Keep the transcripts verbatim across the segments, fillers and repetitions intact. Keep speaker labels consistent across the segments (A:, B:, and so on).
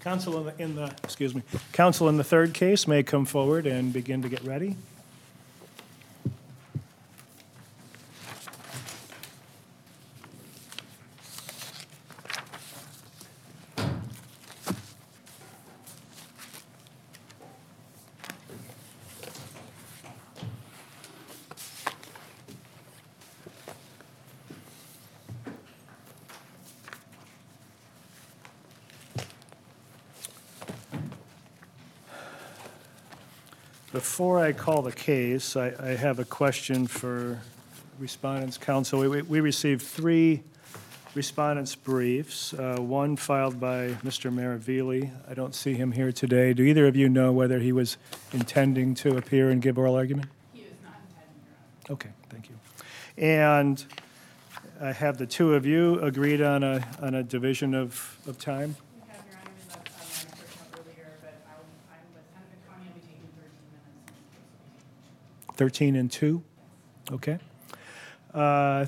A: Counsel in the, in the, excuse me, counsel in the third case may come forward and begin to get ready. Before I call the case, I, I have a question for Respondents' Counsel. We, we received three respondents' briefs, uh, one filed by Mister Maravili. I don't see him here today. Do either of you know whether he was intending to appear and give oral argument?
B: He is not intending, Your Honor.
A: Okay, thank you. And I have the two of you agreed on a, on a division of, of time?
B: We have, Your Honor, we left uh, my personal earlier, but I'll, I'm with Hennepin County. I'll be taking thirteen minutes.
A: thirteen and two? Okay. Uh,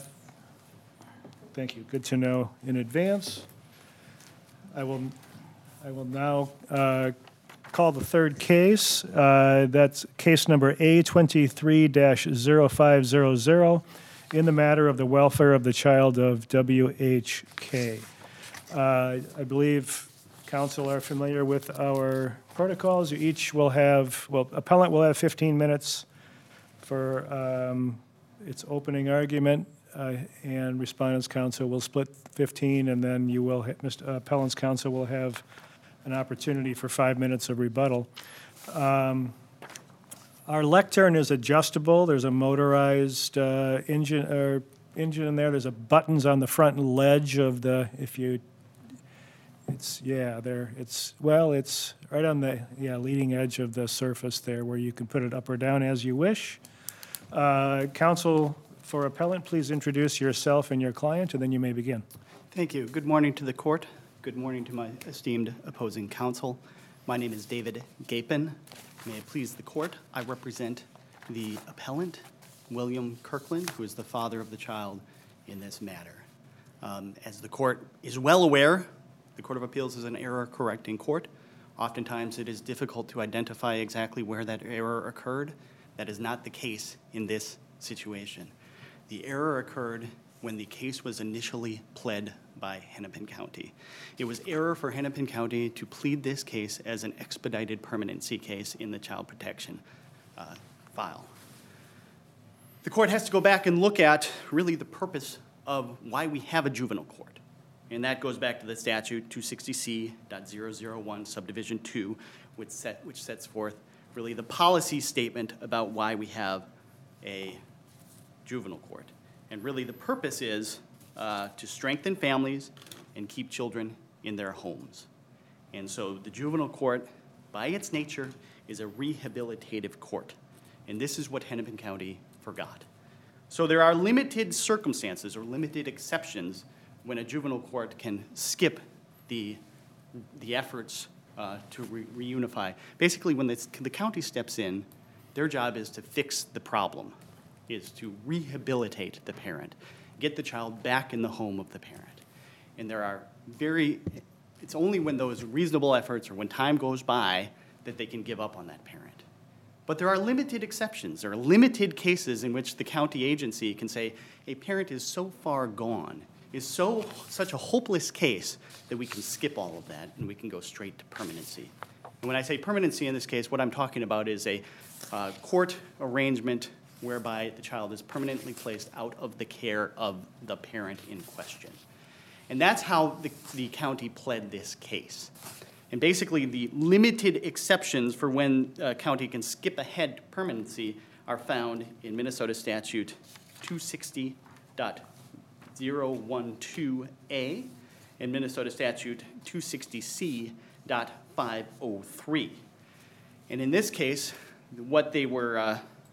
A: Thank you. Good to know in advance. I will, I will now uh, call the third case. Uh, That's case number A twenty-three dash zero five zero zero in the matter of the welfare of the child of W H K. Uh, I believe counsel are familiar with our protocols. You each will have, well, appellant will have fifteen minutes for um, its opening argument, uh, and Respondents' Counsel will split fifteen, and then you will, ha- Mister Appellant's Counsel will have an opportunity for five minutes of rebuttal. Um, Our lectern is adjustable. There's a motorized uh, engine, or engine in there. There's a buttons on the front ledge of the, if you, it's, yeah, there, it's, well, it's right on the, yeah, leading edge of the surface there where you can put it up or down as you wish. Uh, Counsel for appellant, please introduce yourself and your client, and then you may begin.
C: Thank you. Good morning to the court. Good morning to my esteemed opposing counsel. My name is David Gapin. May it please the court, I represent the appellant, William Kirkland, who is the father of the child in this matter. Um, as the court is well aware, the Court of Appeals is an error-correcting court. Oftentimes it is difficult to identify exactly where that error occurred. That is not the case in this situation. The error occurred when the case was initially pled by Hennepin County. It was error for Hennepin County to plead this case as an expedited permanency case in the child protection uh, file. The court has to go back and look at really the purpose of why we have a juvenile court. And that goes back to the statute two sixty C zero zero one subdivision two, which, set, which sets forth really the policy statement about why we have a juvenile court. And really the purpose is uh, to strengthen families and keep children in their homes. And so the juvenile court, by its nature, is a rehabilitative court. And this is what Hennepin County forgot. So there are limited circumstances or limited exceptions when a juvenile court can skip the, the efforts uh, to re reunify. Basically, when the, the county steps in, their job is to fix the problem, is to rehabilitate the parent, get the child back in the home of the parent. And there are very, it's only when those reasonable efforts or when time goes by that they can give up on that parent. But there are limited exceptions. There are limited cases in which the county agency can say a parent is so far gone, is so such a hopeless case that we can skip all of that and we can go straight to permanency. And when I say permanency in this case, what I'm talking about is a uh, court arrangement whereby the child is permanently placed out of the care of the parent in question. And that's how the, the county pled this case. And basically, the limited exceptions for when a county can skip ahead to permanency are found in Minnesota Statute two sixty point zero one two A and Minnesota Statute two sixty C point five oh three. And in this case, what they were uh,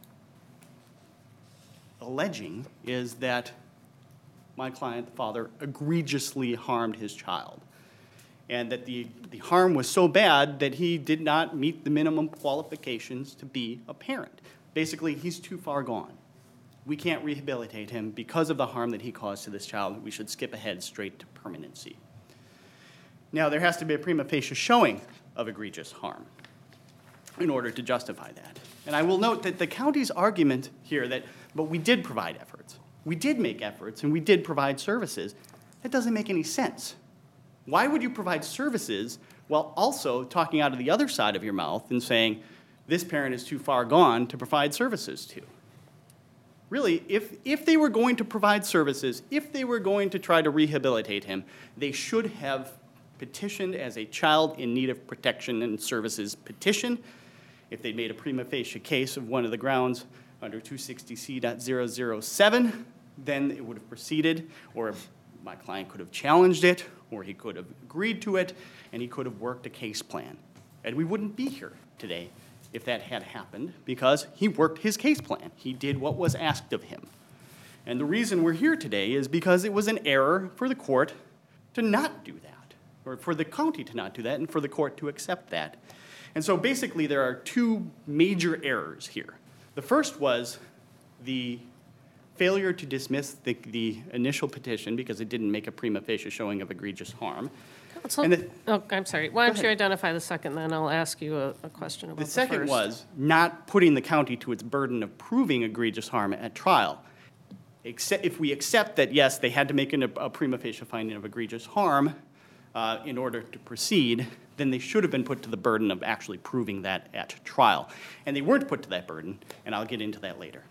C: alleging is that my client, the father, egregiously harmed his child, and that the, the harm was so bad that he did not meet the minimum qualifications to be a parent. Basically, he's too far gone. We can't rehabilitate him because of the harm that he caused to this child. We should skip ahead straight to permanency. Now, there has to be a prima facie showing of egregious harm in order to justify that. And I will note that the county's argument here that, but we did provide efforts, we did make efforts, and we did provide services, that doesn't make any sense. Why would you provide services while also talking out of the other side of your mouth and saying, this parent is too far gone to provide services to? Really, if, if they were going to provide services, if they were going to try to rehabilitate him, they should have petitioned as a child in need of protection and services petition. If they'd made a prima facie case of one of the grounds under two sixty C zero zero seven, then it would have proceeded, or my client could have challenged it, or he could have agreed to it, and he could have worked a case plan. And we wouldn't be here today if that had happened, because he worked his case plan. He did what was asked of him. And the reason we're here today is because it was an error for the court to not do that, or for the county to not do that, and for the court to accept that. And so basically there are two major errors here. The first was the failure to dismiss the, the initial petition because it didn't make a prima facie showing of egregious harm.
D: Counsel,
C: And the-
D: oh, I'm sorry. Why
C: Go
D: don't you
C: ahead.
D: identify the second, then I'll ask you a, a question about
C: The
D: the
C: second
D: first.
C: was not putting the county to its burden of proving egregious harm at trial. Except if we accept that, yes, they had to make an, a prima facie finding of egregious harm uh, in order to proceed, then they should have been put to the burden of actually proving that at trial. And they weren't put to that burden, and I'll get into that later.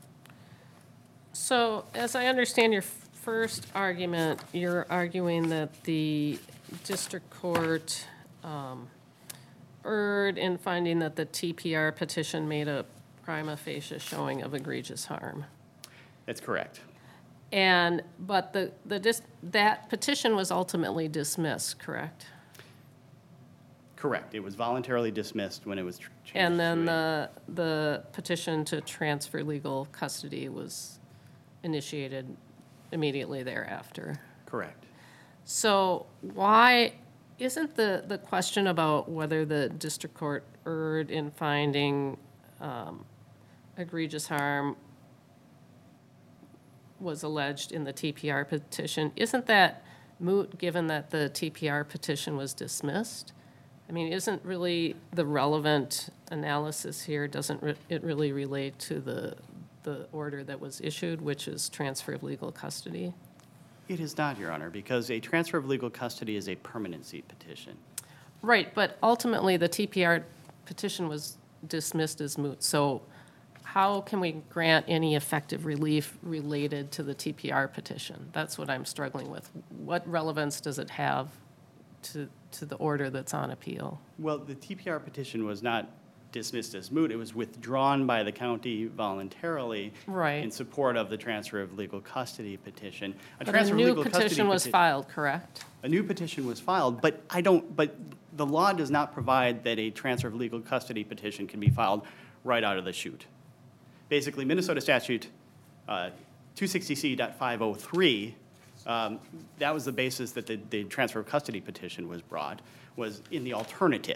D: So, as I understand your f- first argument, you're arguing that the district court um, erred in finding that the T P R petition made a prima facie showing of egregious harm.
C: That's correct.
D: And, but the, the, dis- that petition was ultimately dismissed, correct?
C: Correct. It was voluntarily dismissed when it was tr- changed.
D: And then
C: to a-
D: the, the petition to transfer legal custody was initiated immediately thereafter.
C: Correct.
D: So why, isn't the, the question about whether the district court erred in finding um, egregious harm was alleged in the T P R petition, isn't that moot given that the T P R petition was dismissed? I mean, isn't really the relevant analysis here, doesn't re- it really relate to the, the order that was issued, which is transfer of legal custody?
C: It is not, Your Honor, because a transfer of legal custody is a permanency petition.
D: Right, but ultimately, the T P R petition was dismissed as moot. So how can we grant any effective relief related to the T P R petition? That's what I'm struggling with. What relevance does it have to, to the order that's on appeal?
C: Well, the T P R petition was not dismissed as moot. It was withdrawn by the county voluntarily
D: Right.
C: in support of the transfer of legal custody petition. A
D: But a
C: transfer of
D: new
C: legal custody
D: petition was
C: peti-
D: filed, correct?
C: A new petition was filed, but I don't, but the law does not provide that a transfer of legal custody petition can be filed right out of the chute. Basically, Minnesota statute uh, two sixty C five oh three, um, that was the basis that the, the transfer of custody petition was brought, was in the alternative.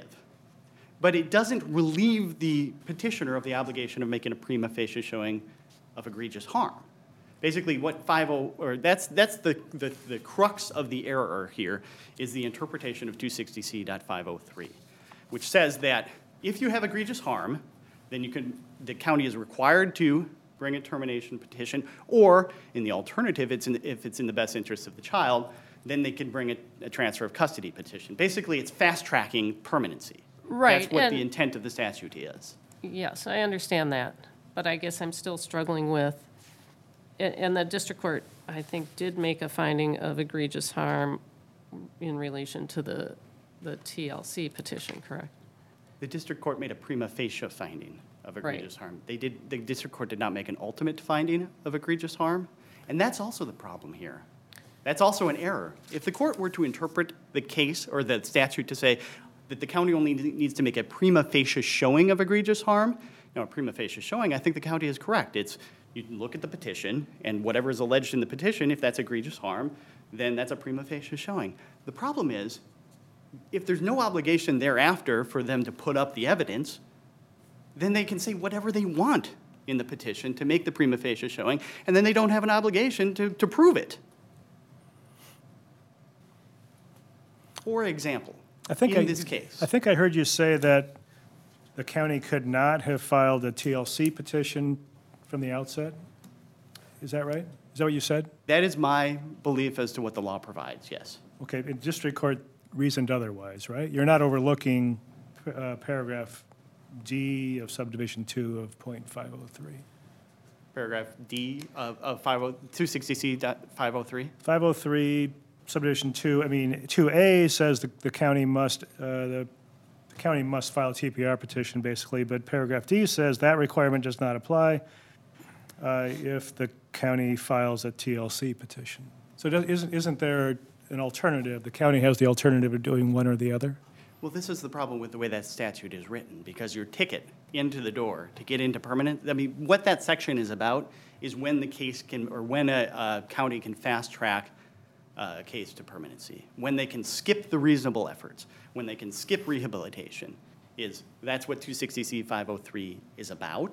C: But it doesn't relieve the petitioner of the obligation of making a prima facie showing of egregious harm. Basically, what five oh, or that's, that's the, the, the crux of the error here, is the interpretation of two sixty C five oh three, which says that if you have egregious harm, then you can, the county is required to bring a termination petition, or in the alternative, it's in, if it's in the best interest of the child, then they can bring a, a transfer of custody petition. Basically, it's fast-tracking permanency.
D: Right,
C: That's what
D: and-
C: the intent of the statute is.
D: Yes, I understand that, but I guess I'm still struggling with, and, and the district court, I think, did make a finding of egregious harm in relation to the, the T L C petition, correct?
C: The district court made a prima facie finding of
D: Right.
C: egregious harm. They did, the district court did not make an ultimate finding of egregious harm, and that's also the problem here. That's also an error. If the court were to interpret the case or the statute to say that the county only needs to make a prima facie showing of egregious harm, you know, a prima facie showing, I think the county is correct. It's, you can look at the petition, and whatever is alleged in the petition, if that's egregious harm, then that's a prima facie showing. The problem is, if there's no obligation thereafter for them to put up the evidence, then they can say whatever they want in the petition to make the prima facie showing, and then they don't have an obligation to, to prove it. For example,
A: I think
C: in
A: I-
C: this case.
A: I think I heard you say that the county could not have filed a T L C petition from the outset? Is that right? Is that what you said?
C: That is my belief as to what the law provides, yes.
A: Okay, the district court reasoned otherwise, right? You're not overlooking uh, paragraph D of subdivision two of point five oh three.
C: Paragraph D of, of five oh two sixty C dot five oh three.
A: five oh three subdivision two, I mean, two A says the, the county must, uh, the, the county must file a T P R petition, basically, but paragraph D says that requirement does not apply uh, if the county files a T L C petition. So does- isn't, isn't there an alternative? The county has the alternative of doing one or the other?
C: Well, this is the problem with the way that statute is written, because your ticket into the door to get into permanent, I mean, what that section is about is when the case can, or when a, a county can fast track a case to permanency, when they can skip the reasonable efforts, when they can skip rehabilitation, is, that's what two sixty C five oh three is about.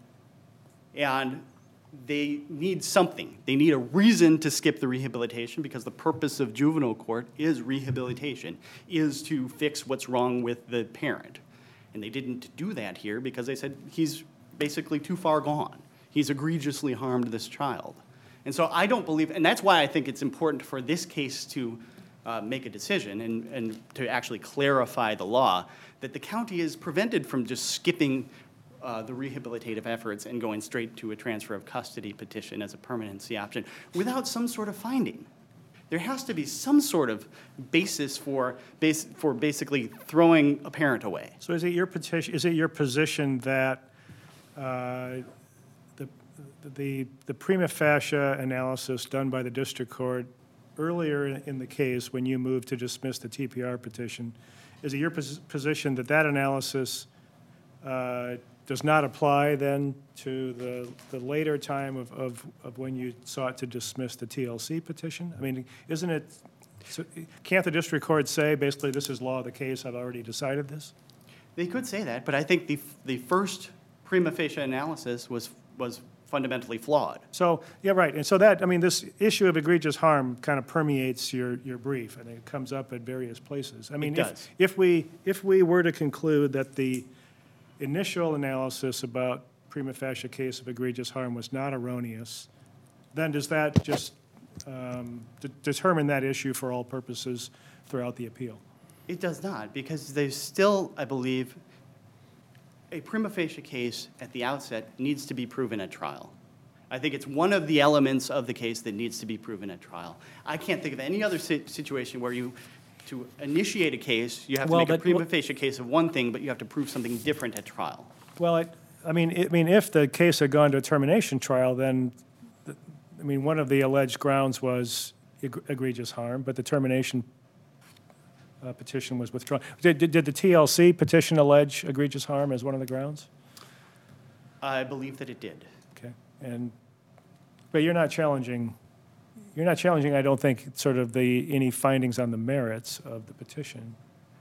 C: And they need something. They need a reason to skip the rehabilitation, because the purpose of juvenile court is rehabilitation, is to fix what's wrong with the parent. And they didn't do that here because they said he's basically too far gone. He's egregiously harmed this child. And so I don't believe, and that's why I think it's important for this case to uh, make a decision and, and to actually clarify the law, that the county is prevented from just skipping Uh, the rehabilitative efforts and going straight to a transfer of custody petition as a permanency option without some sort of finding. There has to be some sort of basis for, base, for basically throwing a parent away.
A: So is it your petition, is it your position that uh, the, the, the prima facie analysis done by the district court earlier in in the case when you moved to dismiss the T P R petition, is it your pos- position that that analysis uh, does not apply then to the, the later time of, of, of when you sought to dismiss the T L C petition? I mean, isn't it, so can't the district court say, basically, this is law of the case, I've already decided this?
C: They could say that, but I think the, the first prima facie analysis was, was fundamentally flawed.
A: So, yeah, right, and so that, I mean, this issue of egregious harm kind of permeates your, your brief. I think it comes up at various places. I mean, if-
C: does.
A: If we, if we were to conclude that the initial analysis about prima facie case of egregious harm was not erroneous, then does that just um, de- determine that issue for all purposes throughout the appeal?
C: It does not, because there's still, I believe, a prima facie case at the outset needs to be proven at trial. I think it's one of the elements of the case that needs to be proven at trial. I can't think of any other si- situation where you, to initiate a case, you have to
A: Well,
C: make a
A: but-
C: prima facie case of one thing, but you have to prove something different at trial.
A: Well, I, I mean, I mean, if the case had gone to a termination trial, then, the- I mean, one of the alleged grounds was eg- egregious harm, but the termination uh, petition was withdrawn. Did, did did the T L C petition allege egregious harm as one of the grounds?
C: I believe that it did.
A: Okay, and, but you're not challenging, you're not challenging, I don't think, sort of the, any findings on the merits of the petition.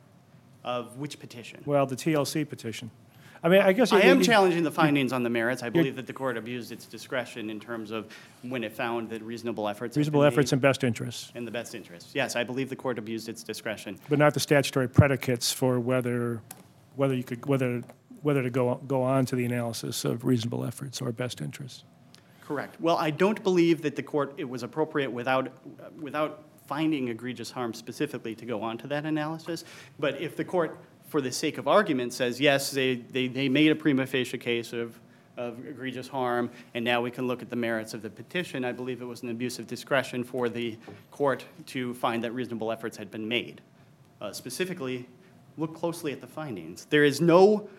C: Of which petition?
A: Well, the T L C petition. I mean, I guess.
C: I
A: you-
C: am
A: you-
C: challenging the findings on the merits. I believe that the court abused its discretion in terms of when it found that reasonable efforts had
A: Reasonable
C: been
A: efforts
C: made
A: and best interests,
C: in the best interest. Yes, I believe the court abused its discretion.
A: but not the statutory predicates for whether, whether you could, whether, whether to go, go on to the analysis of reasonable efforts or best interests.
C: Correct. Well, I don't believe that the court, it was appropriate without, without finding egregious harm specifically to go on to that analysis. But if the court, for the sake of argument, says, yes, they, they, they made a prima facie case of, of egregious harm, and now we can look at the merits of the petition, I believe it was an abuse of discretion for the court to find that reasonable efforts had been made. Uh, specifically, look closely at the findings. There is no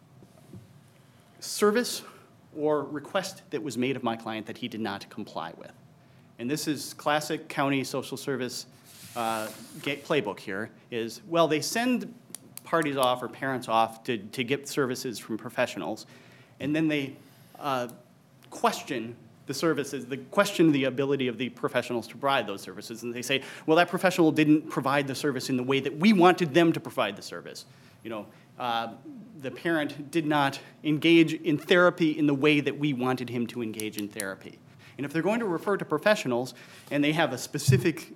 C: service or request that was made of my client that he did not comply with. And this is classic county social service uh, ga- playbook here, is, well, they send parties off or parents off to, to get services from professionals, and then they uh, question the services, the question the ability of the professionals to provide those services. And they say, well, that professional didn't provide the service in the way that we wanted them to provide the service. You know, uh, the parent did not engage in therapy in the way that we wanted him to engage in therapy. And if they're going to refer to professionals and they have a specific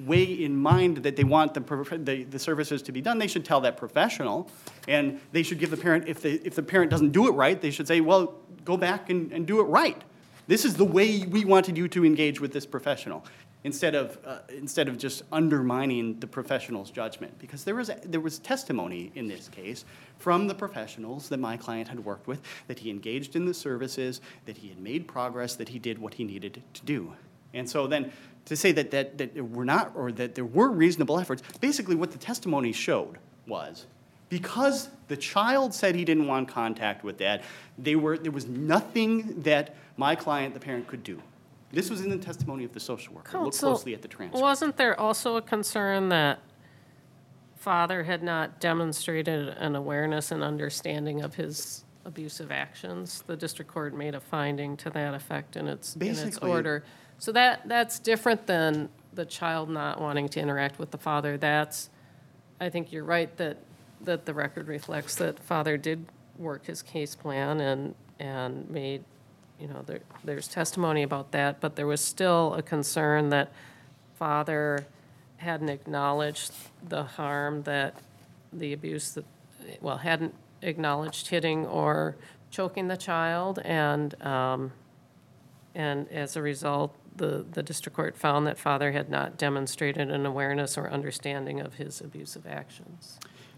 C: way in mind that they want the, prof- the, the services to be done, they should tell that professional, and they should give the parent, if the, if the parent doesn't do it right, they should say, well, go back and, and do it right. This is the way we wanted you to engage with this professional, instead of, uh, instead of just undermining the professional's judgment. Because there was, there was testimony in this case from the professionals that my client had worked with, that he engaged in the services, that he had made progress, that he did what he needed to do. And so then to say that, that, that there were not, or that there were reasonable efforts, basically what the testimony showed was, because the child said he didn't want contact with dad, they were, there was nothing that my client, the parent, could do. This was in the testimony of the social worker. Look
D: Counsel,
C: closely at the transcript.
D: Wasn't there also a concern that father had not demonstrated an awareness and understanding of his abusive actions? The district court made a finding to that effect in its, in its
C: Basically-
D: order. So that, that's different than the child not wanting to interact with the father. That's, I think you're right that, that the record reflects that father did work his case plan and, and made, you know, there, there's testimony about that, but there was still a concern that father hadn't acknowledged the harm that the abuse that, well, hadn't acknowledged hitting or choking the child, and, um, and as a result, the, the district court found that father had not demonstrated an awareness or understanding of his abusive actions.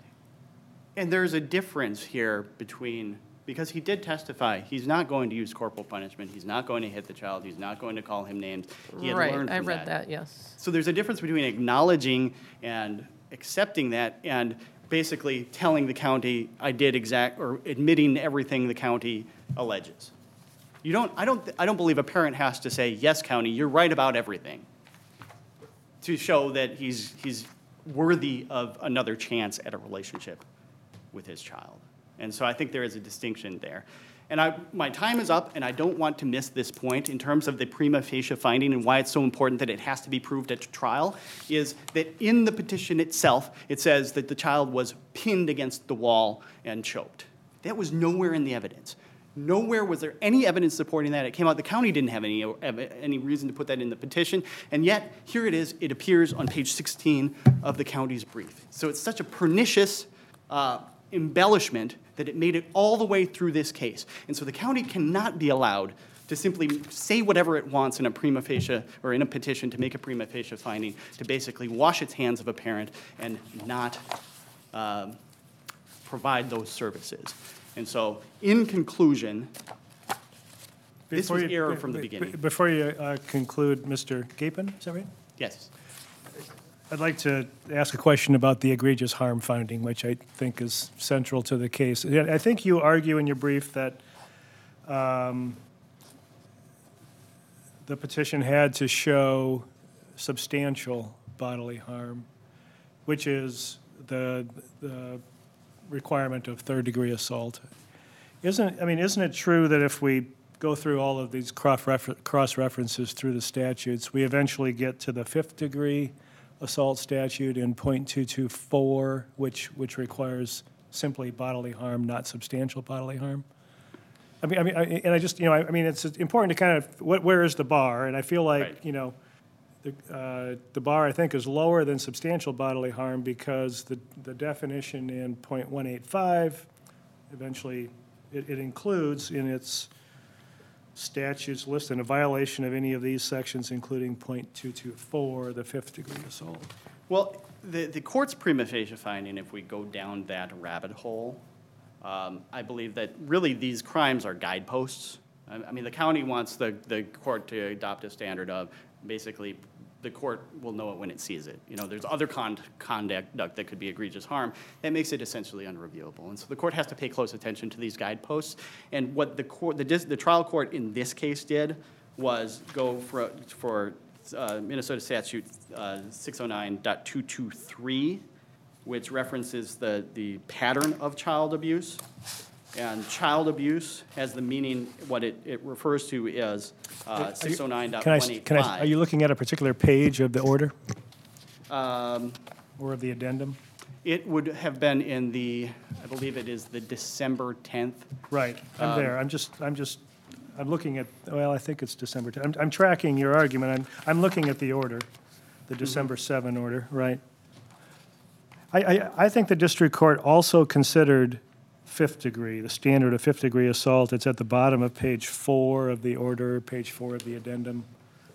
C: And there's a difference here between, because he did testify, he's not going to use corporal punishment, he's not going to hit the child, he's not going to call him names. He had
D: Right,
C: learned
D: I
C: from
D: read that, yes.
C: So there's a difference between acknowledging and accepting that and basically telling the county, I did exact, or admitting everything the county alleges. You don't, I don't, I don't believe a parent has to say, yes, county, you're right about everything, to show that he's, he's worthy of another chance at a relationship with his child. And so I think there is a distinction there. And I, my time is up, and I don't want to miss this point in terms of the prima facie finding and why it's so important that it has to be proved at trial, is that in the petition itself, it says that the child was pinned against the wall and choked. That was nowhere in the evidence. Nowhere was there any evidence supporting that. It came out the county didn't have any, any reason to put that in the petition, and yet here it is. It appears on page sixteen of the county's brief. So it's such a pernicious uh, embellishment that it made it all the way through this case. And so the county cannot be allowed to simply say whatever it wants in a prima facie, or in a petition to make a prima facie finding, to basically wash its hands of a parent and not um, provide those services. And so, in conclusion, this
A: Before
C: was
A: you-
C: error from the
A: be-
C: beginning.
A: Before you uh, conclude, Mister Gapin, is that right?
C: Yes.
A: I'd like to ask a question about the egregious harm finding, which I think is central to the case. Yeah, I think you argue in your brief that um, the petition had to show substantial bodily harm, which is the, the requirement of third-degree assault. Isn't, I mean, isn't it true that if we go through all of these cross-refer- cross-references through the statutes, we eventually get to the fifth-degree assault statute in point two two four, which, which requires simply bodily harm, not substantial bodily harm? I mean, I mean, I, and I just, you know, I, I mean, it's important to kind of, what, where is the bar? And I feel like,
C: Right.
A: you know, the, uh, the bar, I think, is lower than substantial bodily harm because the, the definition in point one eight five, eventually, it, it includes in its statutes list in a violation of any of these sections, including point two two four, the fifth degree assault.
C: Well, the, the court's prima facie finding, if we go down that rabbit hole, um, I believe that really these crimes are guideposts. I, I mean, the county wants the, the court to adopt a standard of basically the court will know it when it sees it. You know, there's other con- conduct that could be egregious harm that makes it essentially unreviewable. And so the court has to pay close attention to these guideposts. And what the court, the, dis- the trial court in this case did was go for, for uh, Minnesota statute uh, six oh nine point two two three, which references the, the pattern of child abuse. And child abuse has the meaning, what it, it refers to is uh, six oh nine point
A: Can I,
C: one eight
A: can I,
C: five.
A: are you looking at a particular page of the order
C: Um,
A: or of the addendum?
C: It would have been in the, I believe it is the December tenth.
A: Right, I'm
C: Um,
A: there, I'm just, I'm just, I'm looking at, well, I think it's December tenth. I'm, I'm tracking your argument, I'm, I'm looking at the order. the December seventh order, right? I, I, I think the district court also considered fifth degree, the standard of fifth degree assault. It's at the bottom of page four of the order, page four of the addendum.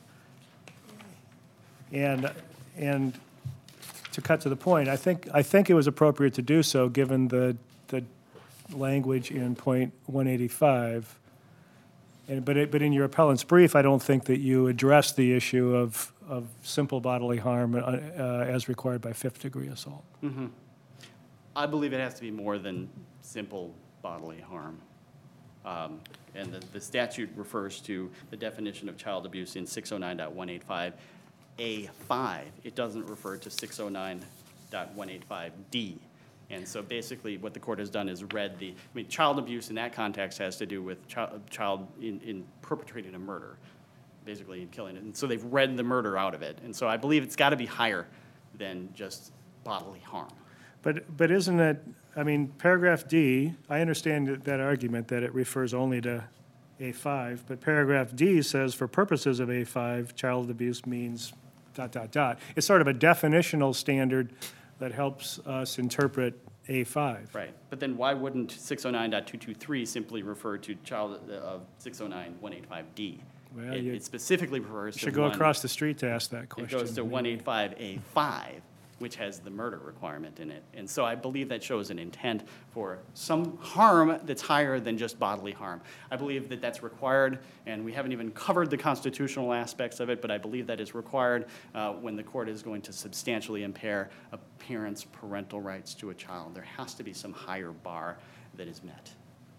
A: And, and to cut to the point, I think, I think it was appropriate to do so, given the, the language in point one eighty-five. And, but, it, but in your appellant's brief, I don't think that you addressed the issue of, of simple bodily harm uh, uh, as required by fifth degree assault.
C: Mm-hmm. I believe it has to be more than simple bodily harm. Um, and the, the statute refers to the definition of child abuse in six oh nine point one eighty-five A five. It doesn't refer to six oh nine point one eighty-five D. And so basically what the court has done is read the, I mean, child abuse in that context has to do with child, child in, in perpetrating a murder, basically in killing it. And so they've read the murder out of it. And so I believe it's got to be higher than just bodily harm.
A: But, but isn't it, I mean, paragraph D, I understand that- that argument that it refers only to A five, but paragraph D says for purposes of A five, child abuse means dot, dot, dot. It's sort of a definitional standard that helps us interpret A five.
C: Right. But then why wouldn't six oh nine point two two three simply refer to child of six oh nine point one eighty-five D?
A: Well,
C: It
A: you
C: it specifically refers to
A: should go
C: one-
A: across the street to ask that
C: It
A: question.
C: goes to one eighty-five A five, which has the murder requirement in it. And so I believe that shows an intent for some harm that's higher than just bodily harm. I believe that that's required, and we haven't even covered the constitutional aspects of it, but I believe that is required uh, when the court is going to substantially impair a parent's parental rights to a child. There has to be some higher bar that is met.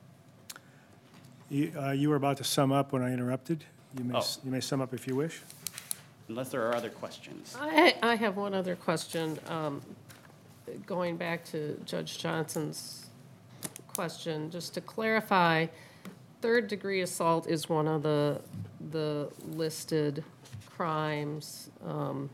A: You, uh, you were about to sum up when I interrupted. You may,
C: Oh.
A: s- you may sum up if you wish.
C: Unless there are other questions.
D: I, I have one other question. Um, Going back to Judge Johnson's question, just to clarify, third-degree assault is one of the, the listed crimes um,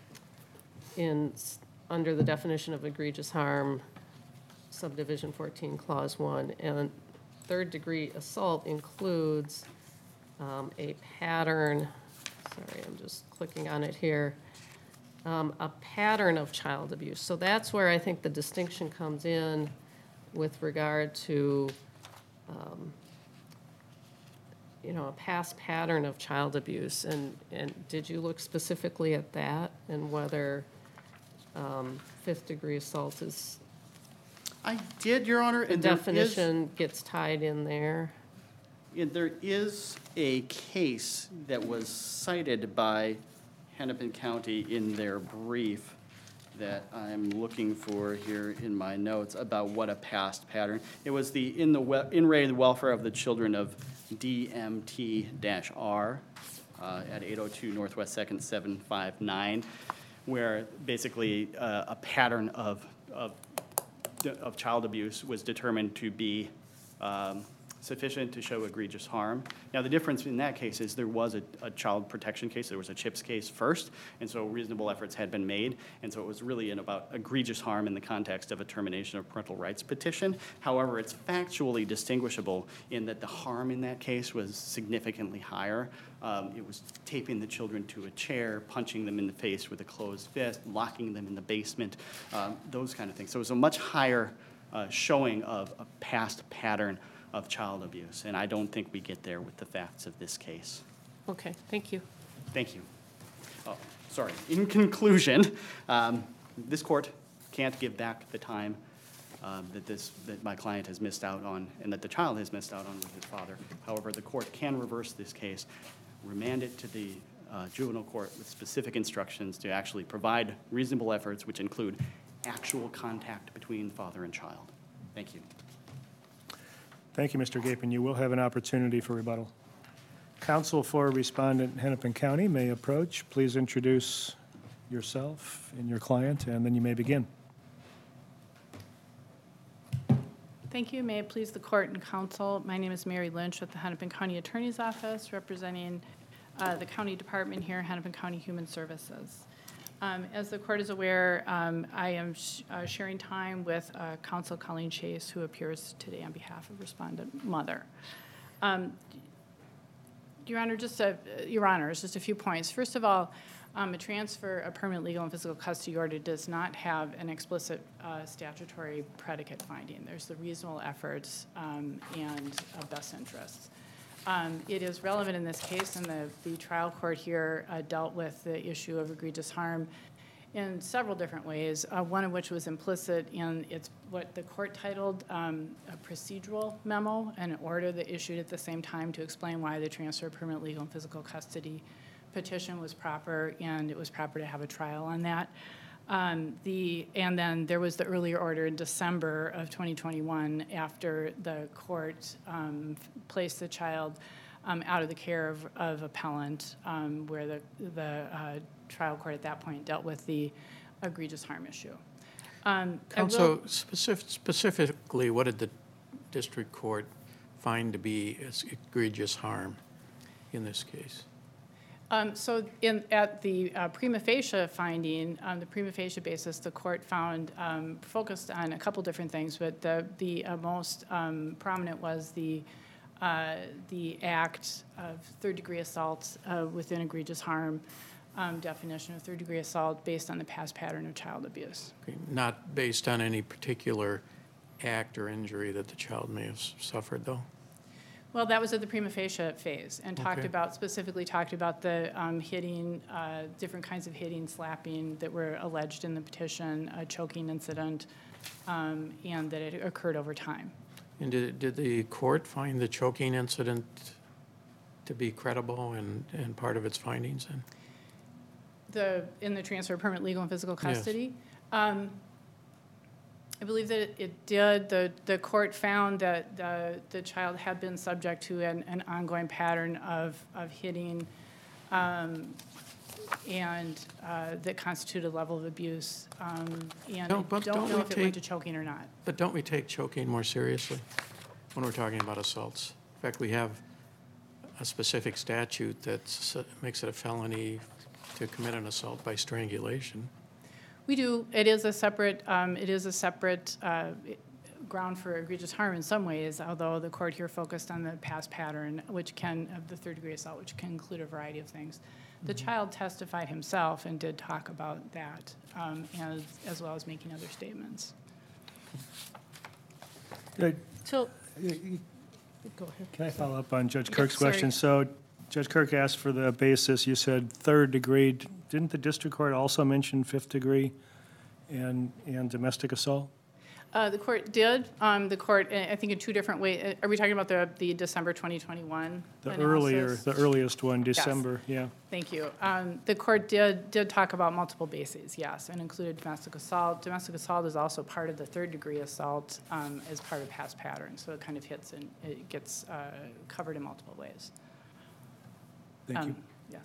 D: in, s- under the definition of egregious harm, subdivision fourteen, clause one. And third-degree assault includes um, a pattern, sorry, I'm just clicking on it here, um, a pattern of child abuse. So that's where I think the distinction comes in with regard to, um, you know, a past pattern of child abuse. And, and did you look specifically at that and whether um, fifth-degree assault is,
C: I did, Your Honor.
D: the
C: and there is-
D: definition gets tied in there?
C: And there is a case that was cited by Hennepin County in their brief that I'm looking for here in my notes about what a past pattern. It was the in the we- in re the welfare of the children of D M T R uh, at eight oh two Northwest Second seven five nine, where basically uh, a pattern of of of child abuse was determined to be um, sufficient to show egregious harm. Now, the difference in that case is there was a, a child protection case, there was a CHIPS case first, and so reasonable efforts had been made, and so it was really in about egregious harm in the context of a termination of parental rights petition. However, it's factually distinguishable in that the harm in that case was significantly higher. Um, it was taping the children to a chair, punching them in the face with a closed fist, locking them in the basement, um, those kind of things. So it was a much higher uh, showing of a past pattern of child abuse, and I don't think we get there with the facts of this case.
D: Okay, thank you.
C: Thank you. Oh, sorry. In conclusion, um, this court can't give back the time um, that this that my client has missed out on, and that the child has missed out on with his father. However, the court can reverse this case, remand it to the uh, juvenile court with specific instructions to actually provide reasonable efforts, which include actual contact between father and child. Thank you.
A: Thank you, Mister Gapin. You will have an opportunity for rebuttal. Counsel for respondent Hennepin County may approach. Please introduce yourself and your client, and then you may begin.
B: Thank you. May it please the court and counsel. My name is Mary Lynch with the Hennepin County Attorney's Office, representing uh, the county department here, Hennepin County Human Services. Um, As the court is aware, um, I am sh- uh, sharing time with uh, Counsel Colleen Chase, who appears today on behalf of respondent mother. Um, Your Honor, just a, Your Honors, just a few points. First of all, Um, a transfer, a permanent legal and physical custody order does not have an explicit uh, statutory predicate finding. There's the reasonable efforts um, and uh, best interests. Um, it is relevant in this case, and the, the trial court here uh, dealt with the issue of egregious harm in several different ways, uh, one of which was implicit in its what the court titled um, a procedural memo, an order that issued at the same time to explain why the transfer of permanent legal and physical custody petition was proper, and it was proper to have a trial on that. Um, the, and then there was the earlier order in December of twenty twenty-one after the court um, placed the child um, out of the care of, of appellant, um, where the, the uh, trial court at that point dealt with the egregious harm issue. Um, I will-
E: Counsel, specific, specifically, what did the district court find to be as egregious harm in this case?
B: Um, so in, at the uh, prima facie finding, on the prima facie basis, the court found, um, focused on a couple different things, but the, the uh, most um, prominent was the, uh, the act of third-degree assault uh, within egregious harm um, definition of third-degree assault based on the past pattern of child abuse.
E: Okay, not based on any particular act or injury that the child may have s- suffered, though?
B: Well, that was at the prima facie phase, and talked
E: Okay.
B: about, specifically talked about the um, hitting, uh, different kinds of hitting, slapping that were alleged in the petition, a choking incident, um, and that it occurred over time.
E: And did, did the court find the choking incident to be credible and, and part of its findings? And
B: The, in the transfer of permanent legal and physical
E: Yes.
B: custody? Um, I believe that it- it did. The, the court found that the, the child had been subject to an, an ongoing pattern of, of hitting um, and uh, that constituted a level of abuse. Um, And I
E: No, but
B: don't
E: don't
B: know
E: we
B: if it went to
E: take-
B: choking or not.
E: But don't we take choking more seriously when we're talking about assaults? In fact, we have a specific statute that s- makes it a felony to commit an assault by strangulation.
B: We do. It is a separate, um, it is a separate uh, ground for egregious harm in some ways, although the court here focused on the past pattern, which can, of the third degree assault, which can include a variety of things. The child testified himself and did talk about that, um, as, as well as making other statements.
A: Good.
D: So,
A: Y-
D: go ahead.
A: Can I follow up on Judge
B: Yeah,
A: Kirk's
B: sorry.
A: question? So Judge Kirk asked for the basis. You said third degree. Didn't the district court also mention fifth degree and, and domestic assault?
B: Uh, The court did. Um, The court, uh, I think in two different ways. Are we talking about the, the December twenty twenty-one
A: The earlier,
B: analysis?
A: the earliest one, December, yeah.
B: Thank you. Um, The court did, did talk about multiple bases, yes, and included domestic assault. Domestic assault is also part of the third-degree assault um, as part of past patterns, so it kind of hits and it gets uh, covered in multiple ways.
A: Thank you.
B: Um, Yes.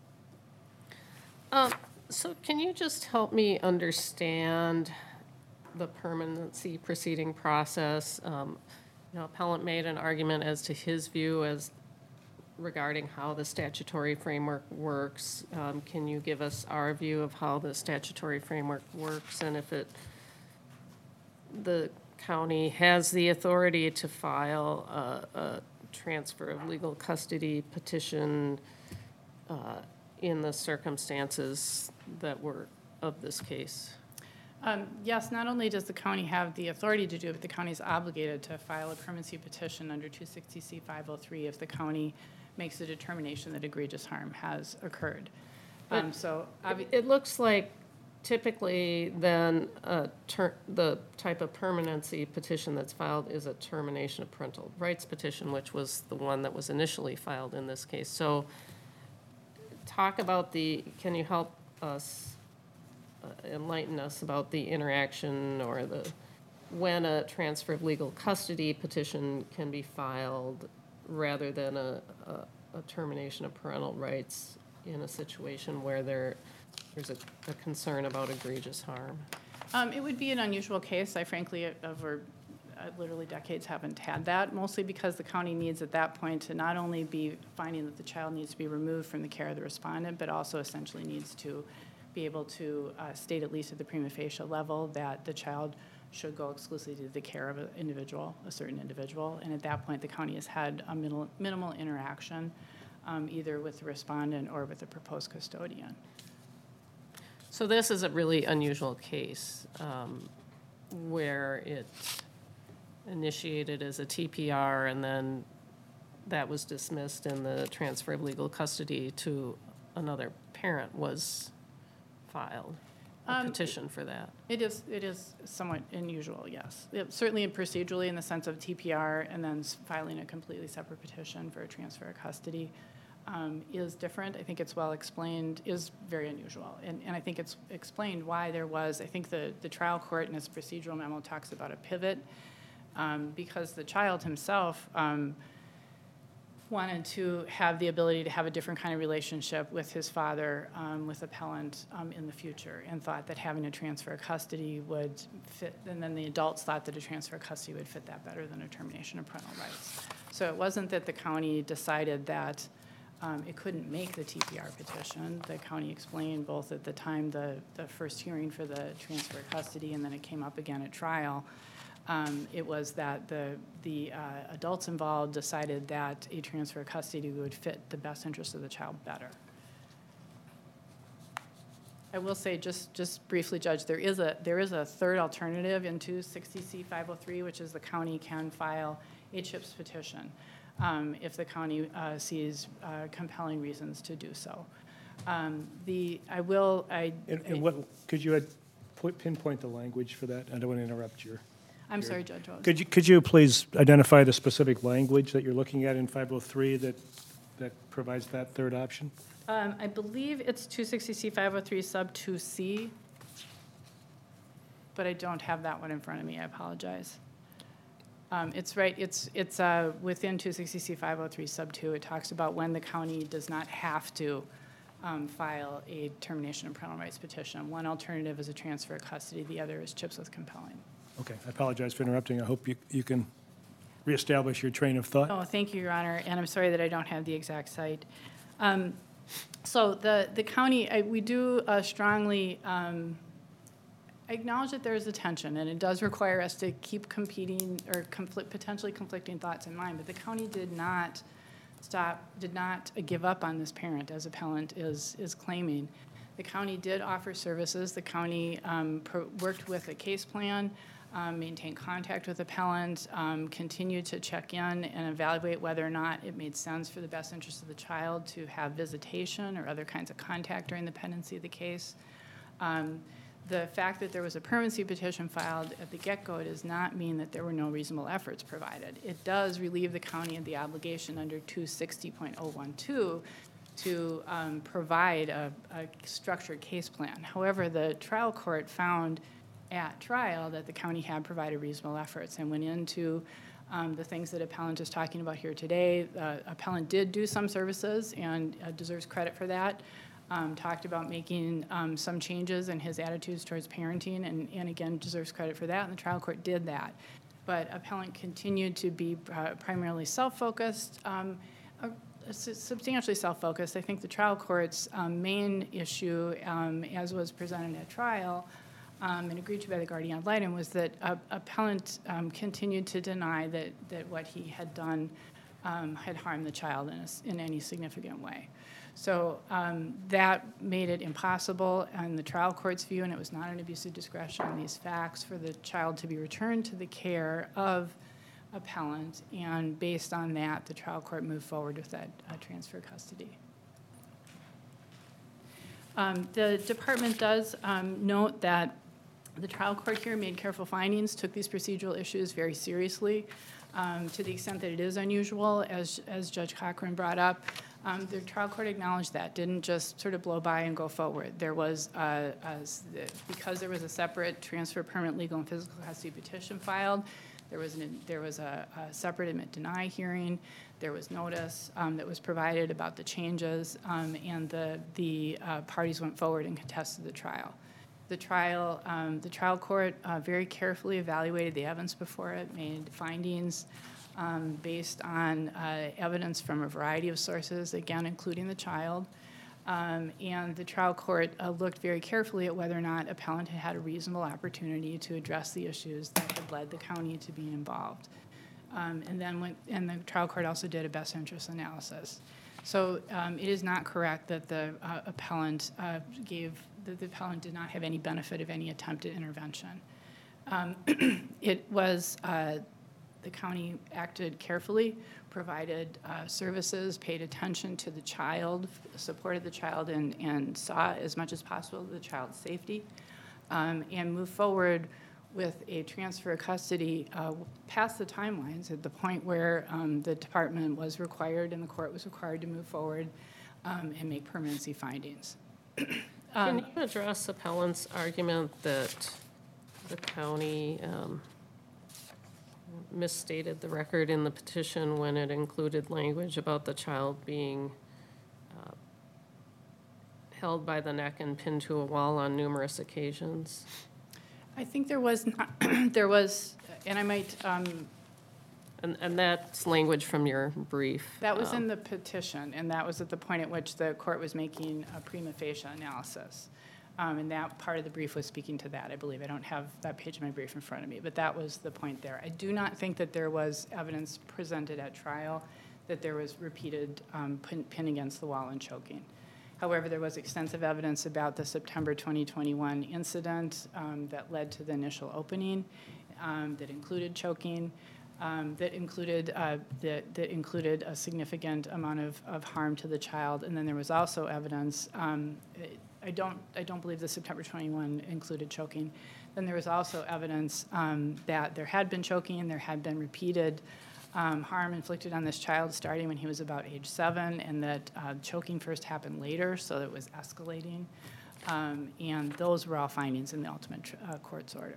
D: Um, so can you just help me understand the permanency proceeding process? Um, you know, appellant made an argument as to his view as regarding how the statutory framework works. Um, can you give us our view of how the statutory framework works and if it, the county has the authority to file a, a transfer of legal custody petition uh, in the circumstances that were of this case?
B: Um, Yes, not only does the county have the authority to do it, but the county is obligated to file a permanency petition under two sixty C five oh three if the county makes a determination that egregious harm has occurred. Um, So, obvi-
D: It it looks like typically then a ter- the type of permanency petition that's filed is a termination of parental rights petition, which was the one that was initially filed in this case. So talk about the, can you help us uh, enlighten us about the interaction or the, when a transfer of legal custody petition can be filed rather than a, a, a termination of parental rights in a situation where there, there's a, a concern about egregious harm?
B: Um, It would be an unusual case. I frankly, over uh, literally decades, haven't had that, mostly because the county needs at that point to not only be finding that the child needs to be removed from the care of the respondent, but also essentially needs to be able to uh, state, at least at the prima facie level, that the child should go exclusively to the care of an individual, a certain individual. And at that point, the county has had a minimal, minimal interaction, um, either with the respondent or with the proposed custodian.
D: So this is a really unusual case um, where it initiated as a T P R and then that was dismissed and the transfer of legal custody to another parent was filed, a
B: Um,
D: petition for that.
B: It is, it is somewhat unusual, yes. It- Certainly procedurally in the sense of T P R and then s- filing a completely separate petition for a transfer of custody um, is different. I think it's well explained, is very unusual. And, and I think it's explained why there was, I think the, the trial court in its procedural memo talks about a pivot um, because the child himself um, wanted to have the ability to have a different kind of relationship with his father, um, with appellant um, in the future, and thought that having a transfer of custody would fit, and then the adults thought that a transfer of custody would fit that better than a termination of parental rights. So it wasn't that the county decided that um, it couldn't make the T P R petition. The county explained both at the time the, the first hearing for the transfer of custody, and then it came up again at trial. Um, it was that the, the uh, adults involved decided that a transfer of custody would fit the best interest of the child better. I will say, just, just briefly, Judge, there is a, there is a third alternative in two sixty C five oh three, which is the county can file a CHIPS petition um, if the county uh, sees uh, compelling reasons to do so. Um, the, I will, I.
A: And
B: I-
A: and what, could you add- point- pinpoint the language for that? I don't want to interrupt your.
B: I'm sorry, Judge Rose.
A: Could you, could you please identify the specific language that you're looking at in five oh three that, that provides that third option?
B: Um, I believe it's two sixty C five oh three sub two C, but I don't have that one in front of me, I apologize. Um, it's right, it's, it's, uh, within two sixty C five oh three sub two, it talks about when the county does not have to, um, file a termination of parental rights petition. One alternative is a transfer of custody, the other is CHIPS with compelling.
A: Okay, I apologize for interrupting. I hope you, you can reestablish your train of thought.
B: Oh, thank you, Your Honor, and I'm sorry that I don't have the exact site. Um, So the, the county, I- we do uh, strongly um, acknowledge that there is a tension, and it does require us to keep competing or conflict, potentially conflicting thoughts in mind, but the county did not stop, did not give up on this parent, as appellant is, is claiming. The county did offer services. The county um, pro- worked with a case plan, um, maintained contact with appellant, um, continued to check in and evaluate whether or not it made sense for the best interest of the child to have visitation or other kinds of contact during the pendency of the case. Um, the fact that there was a permanency petition filed at the get-go does not mean that there were no reasonable efforts provided. It does relieve the county of the obligation under two sixty point oh one two to um, provide a, a structured case plan. However, the trial court found at trial that the county had provided reasonable efforts and went into um, the things that appellant is talking about here today. Uh, appellant did do some services and uh, deserves credit for that. Um, talked about making um, some changes in his attitudes towards parenting, and, and again deserves credit for that, and the trial court did that. But appellant continued to be uh, primarily self-focused, um, uh, substantially self-focused. I think the trial court's um, main issue, um, as was presented at trial, Um, and agreed to by the guardian ad litem, was that uh, appellant um, continued to deny that, that what he had done um, had harmed the child in, a, in any significant way. So um, that made it impossible in the trial court's view, and it was not an abuse of discretion on these facts, for the child to be returned to the care of appellant, and based on that, the trial court moved forward with that uh, transfer of custody. Um, the department does um, note that the trial court here made careful findings, took these procedural issues very seriously, um, to the extent that it is unusual, as, as Judge Cochran brought up. Um, the trial court acknowledged that, didn't just sort of blow by and go forward. There was, uh, as, because there was a separate transfer permanent legal and physical custody petition filed, there was, an, there was a, a separate admit deny hearing. There was notice um, that was provided about the changes, um, and the, the uh, parties went forward and contested the trial. The trial, um, the trial court uh, very carefully evaluated the evidence before it, made findings um, based on uh, evidence from a variety of sources, again, including the child. Um, and the trial court uh, looked very carefully at whether or not appellant had had a reasonable opportunity to address the issues that had led the county to being involved. Um, and then went, and the trial court also did a best interest analysis. So um, it is not correct that the uh, appellant uh, gave that the appellant did not have any benefit of any attempted intervention. Um, it was, uh, the county acted carefully, provided uh, services, paid attention to the child, supported the child, and, and saw as much as possible the child's safety, um, and moved forward with a transfer of custody uh, past the timelines at the point where um, the department was required and the court was required to move forward um, and make permanency findings.
D: Can you address appellant's argument that the county um, misstated the record in the petition when it included language about the child being uh, held by the neck and pinned to a wall on numerous occasions?
B: I think there was, not, there was, and I might, um,
D: And, and that's language from your brief.
B: that was
D: um,
B: in the petition, and that was at the point at which the court was making a prima facie analysis. Um, and that part of the brief was speaking to that, I believe. I don't have that page of my brief in front of me, but that was the point there. I do not think that there was evidence presented at trial that there was repeated um, pin, pin against the wall and choking. However, there was extensive evidence about the September twenty twenty-one incident um, that led to the initial opening, um, that included choking, um, that included uh, that, that included a significant amount of, of harm to the child. And then there was also evidence. Um, I don't I don't believe the September twenty-one included choking. Then there was also evidence um, that there had been choking and there had been repeated Um, harm inflicted on this child starting when he was about age seven, and that uh, choking first happened later, so that it was escalating. Um, and those were all findings in the ultimate uh, court's order.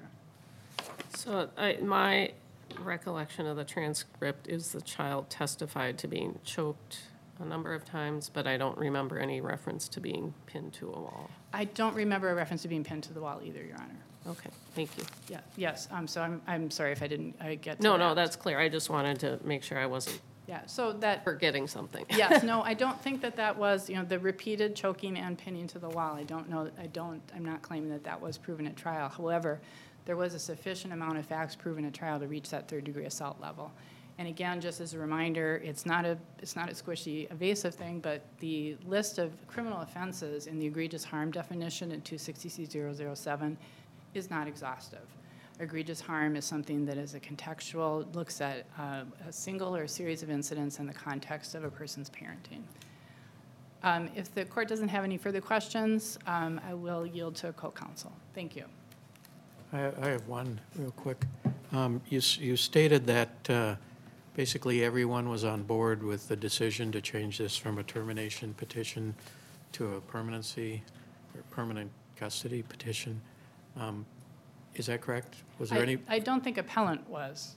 D: So I, my recollection of the transcript is the child testified to being choked a number of times, but I don't remember any reference to being pinned to a wall.
B: I don't remember a reference to being pinned to the wall either, Your Honor.
D: Okay, thank you.
B: Yeah, yes, um, so I'm, I'm sorry if I didn't I get to
D: No,
B: that.
D: no, that's clear. I just wanted to make sure I wasn't
B: Yeah, so that,
D: forgetting something.
B: yes, no, I don't think that that was, you know, the repeated choking and pinning to the wall. I don't know, I don't, I'm not claiming that that was proven at trial. However, there was a sufficient amount of facts proven at trial to reach that third degree assault level. And again, just as a reminder, it's not a, it's not a squishy, evasive thing, but the list of criminal offenses in the egregious harm definition in two sixty C zero zero seven is not exhaustive. Egregious harm is something that is a contextual, looks at uh, a single or a series of incidents in the context of a person's parenting. Um, if the court doesn't have any further questions, um, I will yield to co-counsel. Thank you.
E: I, I have one real quick. Um, you, s- you stated that uh, basically everyone was on board with the decision to change this from a termination petition to a permanency or permanent custody petition. Um, Is that correct? Was there
B: I,
E: any?
B: I don't think appellant was.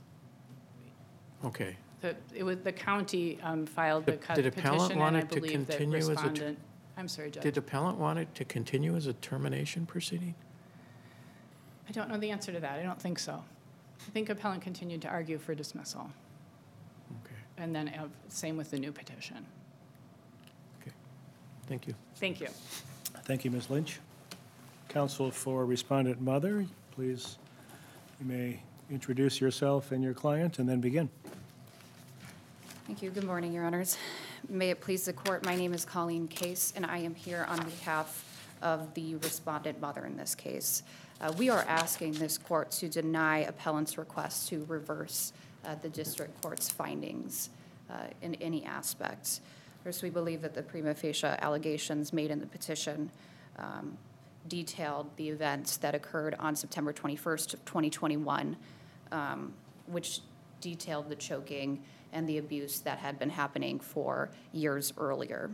E: Okay.
B: The, it was, the county um, filed the
E: But
B: cut
E: did appellant
B: petition,
E: want
B: and I
E: it to
B: believe that
E: continue as a ter-
B: respondent, I'm sorry, Judge.
E: Did appellant want it to continue as a termination proceeding?
B: I don't know the answer to that. I don't think so. I think appellant continued to argue for dismissal,
E: Okay.
B: and then uh, same with the new petition.
E: Okay. Thank you.
B: Thank you.
A: Thank you, Miz Lynch. Counsel for respondent mother, please, you may introduce yourself and your client and then begin.
F: Thank you. Good morning, Your Honors. May it please the court, my name is Colleen Case, and I am here on behalf of the respondent mother in this case. Uh, we are asking this court to deny appellant's request to reverse uh, the district court's findings uh, in any aspect. First, we believe that the prima facie allegations made in the petition um, detailed the events that occurred on September twenty-first of twenty twenty-one, um, which detailed the choking and the abuse that had been happening for years earlier.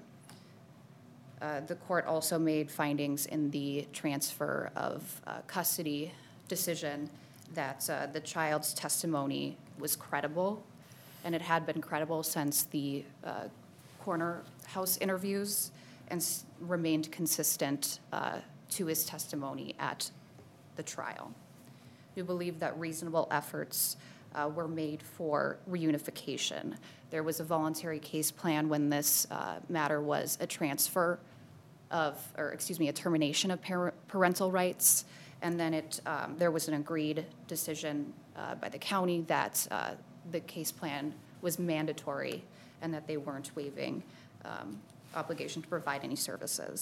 F: Uh, the court also made findings in the transfer of uh, custody decision that uh, the child's testimony was credible, and it had been credible since the uh, corner house interviews, and s- remained consistent uh, to his testimony at the trial. We believe that reasonable efforts uh, were made for reunification. There was a voluntary case plan when this uh, matter was a transfer of, or excuse me, a termination of par- parental rights, and then it um, there was an agreed decision uh, by the county that uh, the case plan was mandatory and that they weren't waiving um, obligation to provide any services.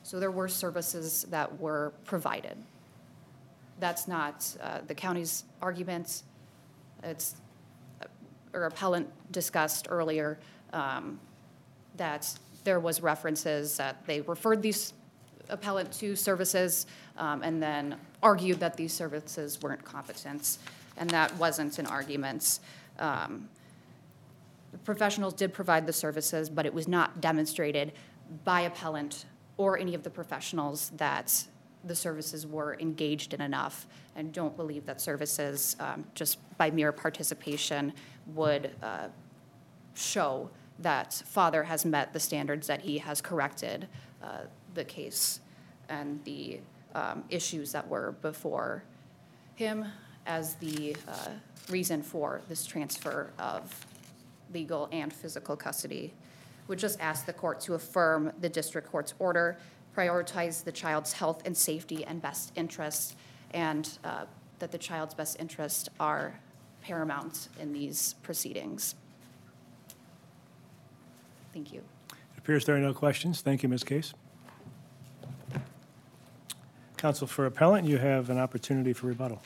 F: So there were services that were provided. That's not uh, the county's arguments. It's, uh, or appellant discussed earlier, um, that there was references that they referred these appellant to services um, and then argued that these services weren't competent, and that wasn't an argument. Um, the professionals did provide the services, but it was not demonstrated by appellant or any of the professionals that the services were engaged in enough, and don't believe that services, um, just by mere participation, would uh, show that father has met the standards, that he has corrected uh, the case and the um, issues that were before him as the uh, reason for this transfer of legal and physical custody. Would just ask the court to affirm the district court's order, prioritize the child's health and safety and best interests, and uh, that the child's best interests are paramount in these proceedings. Thank you.
A: It appears there are no questions. Thank you, Miz Case. Counsel for appellant, you have an opportunity for rebuttal.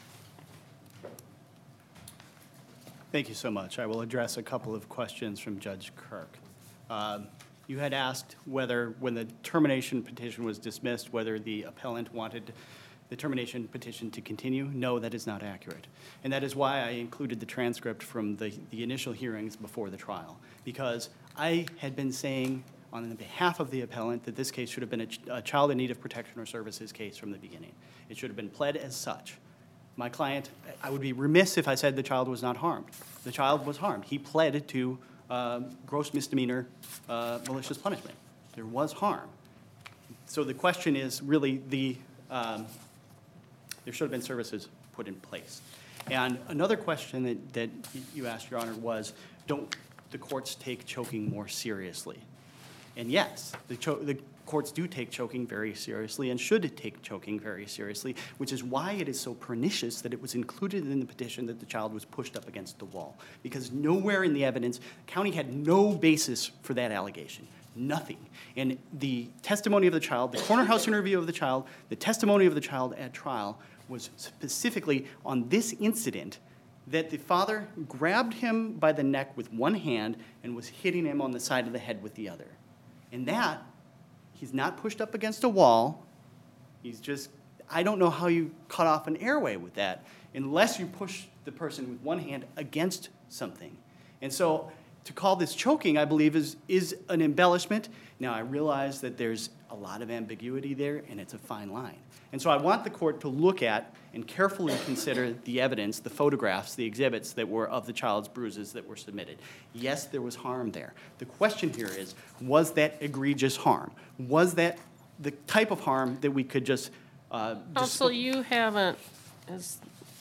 C: Thank you so much. I will address a couple of questions from Judge Kirk. Um, You had asked whether, when the termination petition was dismissed, whether the appellant wanted the termination petition to continue. No, that is not accurate. And that is why I included the transcript from the, the initial hearings before the trial, because I had been saying on behalf of the appellant that this case should have been a, ch a child in need of protection or services case from the beginning. It should have been pled as such. My client, I would be remiss if I said the child was not harmed. The child was harmed. He pled to uh, gross misdemeanor uh, malicious punishment. There was harm. So the question is really the, um, there should have been services put in place. And another question that, that you asked, Your Honor, was, don't the courts take choking more seriously? And yes, the, cho the courts do take choking very seriously and should take choking very seriously, which is why it is so pernicious that it was included in the petition that the child was pushed up against the wall. Because nowhere in the evidence, the county had no basis for that allegation. Nothing. And the testimony of the child, the corner house interview of the child, the testimony of the child at trial was specifically on this incident, that the father grabbed him by the neck with one hand and was hitting him on the side of the head with the other. And that, he's not pushed up against a wall. He's just, I don't know how you cut off an airway with that unless you push the person with one hand against something. And so to call this choking, I believe, is, is an embellishment. Now, I realize that there's a lot of ambiguity there, and it's a fine line. And so I want the court to look at and carefully consider the evidence, the photographs, the exhibits that were of the child's bruises that were submitted. Yes, there was harm there. The question here is, was that egregious harm? Was that the type of harm that we could just... Uh,
D: Counsel, you haven't, as,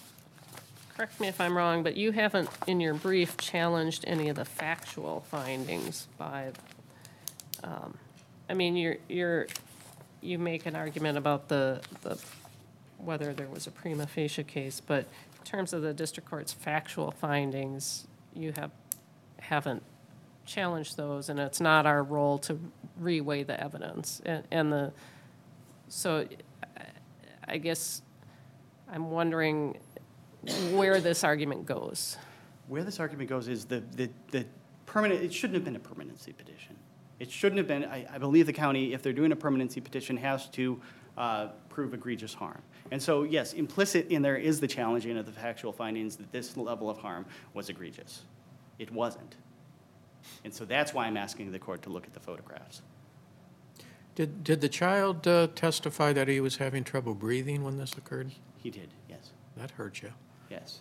D: correct me if I'm wrong, but you haven't in your brief challenged any of the factual findings by, um, I mean, you're, you're, you make an argument about the, the, whether there was a prima facie case, but in terms of the district court's factual findings, you have, haven't challenged those, and it's not our role to reweigh the evidence. And, and the, so I guess I'm wondering where this argument goes.
C: Where this argument goes is the, the, the permanent, it shouldn't have been a permanency petition. It shouldn't have been, I, I believe the county, if they're doing a permanency petition, has to uh, prove egregious harm. And so, yes, implicit in there is the challenging of the factual findings that this level of harm was egregious. It wasn't. And so that's why I'm asking the court to look at the photographs.
E: Did, did the child uh, testify that he was having trouble breathing when this occurred?
C: He did, yes.
E: That hurt you.
C: Yes.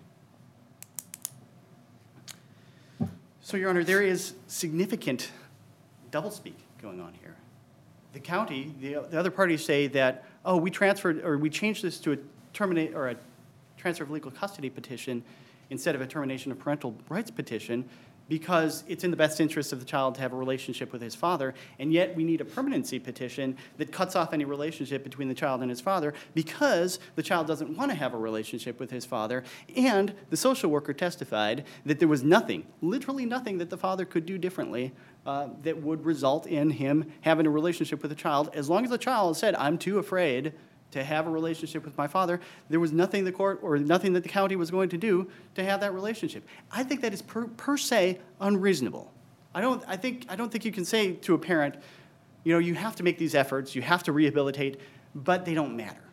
C: So, Your Honor, there is significant doublespeak going on here. The county, the, the other parties say that, oh, we transferred, or we changed this to a terminate, or a transfer of legal custody petition instead of a termination of parental rights petition because it's in the best interest of the child to have a relationship with his father, and yet we need a permanency petition that cuts off any relationship between the child and his father because the child doesn't want to have a relationship with his father, and the social worker testified that there was nothing, literally nothing, that the father could do differently uh, that would result in him having a relationship with a child. As long as the child said, I'm too afraid to have a relationship with my father, there was nothing the court or nothing that the county was going to do to have that relationship. I think that is per, per se unreasonable. I don't, I think, I don't think you can say to a parent, you know, you have to make these efforts, you have to rehabilitate, but they don't matter.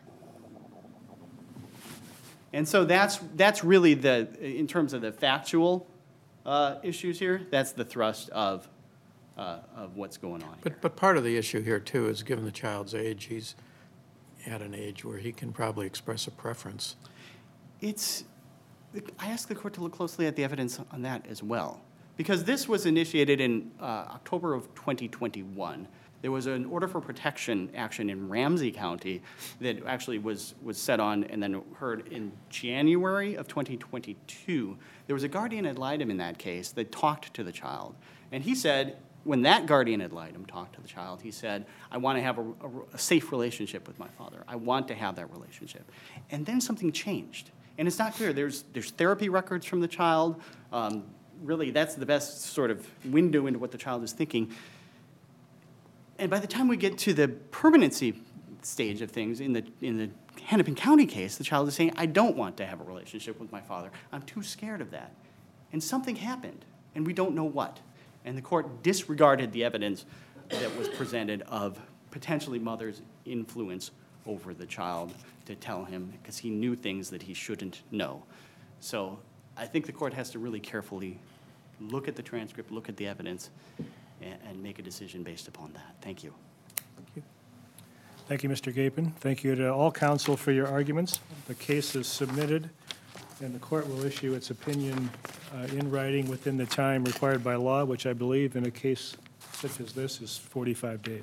C: And so that's, that's really the, in terms of the factual uh, issues here, that's the thrust of, uh, of what's going on here.
E: But, but part of the issue here, too, is given the child's age, he's at an age where he can probably express a preference.
C: It's, I ask the court to look closely at the evidence on that as well. Because this was initiated in uh, October of twenty twenty-one. There was an order for protection action in Ramsey County that actually was, was set on and then heard in January of twenty twenty-two. There was a guardian ad litem in that case that talked to the child. And he said, when that guardian ad litem talked to the child, he said, I want to have a, a, a safe relationship with my father. I want to have that relationship. And then something changed. And it's not clear. There's, there's therapy records from the child. Um, really, that's the best sort of window into what the child is thinking. And by the time we get to the permanency stage of things in the, in the Hennepin County case, the child is saying, I don't want to have a relationship with my father. I'm too scared of that. And something happened, and we don't know what. And the court disregarded the evidence that was presented of potentially mother's influence over the child to tell him, because he knew things that he shouldn't know. So I think the court has to really carefully look at the transcript, look at the evidence, and, and make a decision based upon that. Thank you.
A: Thank you. Thank you, Mister Gapin. Thank you to all counsel for your arguments. The case is submitted, and the court will issue its opinion uh, in writing within the time required by law, which I believe in a case such as this is forty-five days.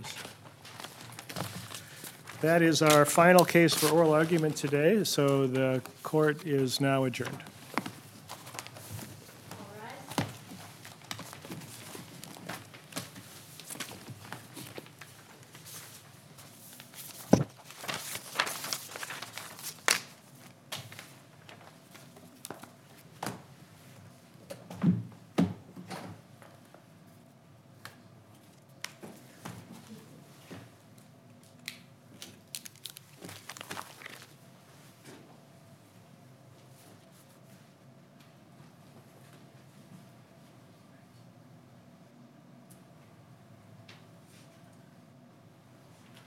A: That is our final case for oral argument today, so the court is now adjourned.